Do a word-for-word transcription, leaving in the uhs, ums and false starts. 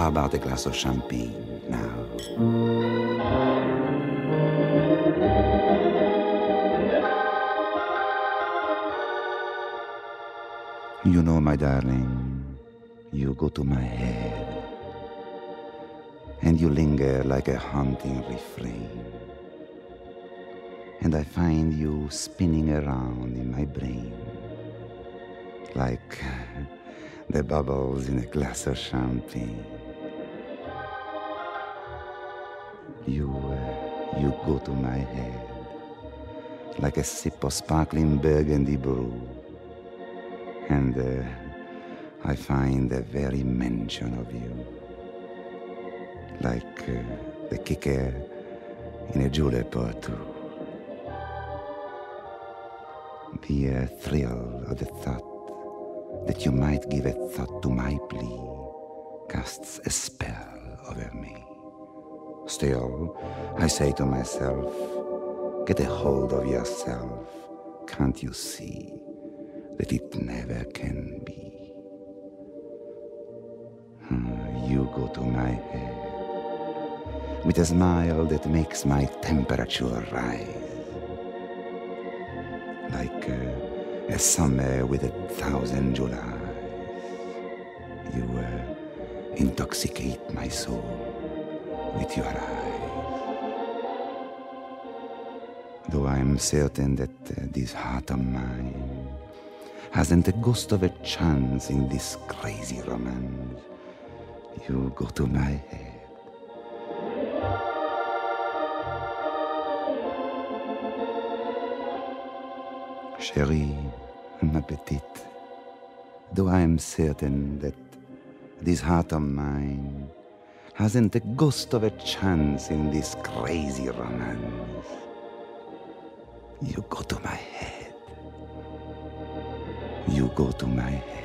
How about a glass of champagne now? You know, my darling, you go to my head, and you linger like a haunting refrain. And I find you spinning around in my brain, like the bubbles in a glass of champagne. You, uh, you go to my head, like a sip of sparkling burgundy brew. And uh, I find the very mention of you, like uh, the kicker in a julep or two. The uh, thrill of the thought that you might give a thought to my plea casts a spell over me. Still, I say to myself, get a hold of yourself. Can't you see that it never can be? Hmm, you go to my head with a smile that makes my temperature rise, like uh, a summer with a thousand Julys. You uh, intoxicate my soul with your eyes. Though I'm certain that uh, this heart of mine hasn't a ghost of a chance in this crazy romance, you go to my head. Chérie, ma petite, though I am certain that this heart of mine hasn't a ghost of a chance in this crazy romance, you go to my head. You go to my head.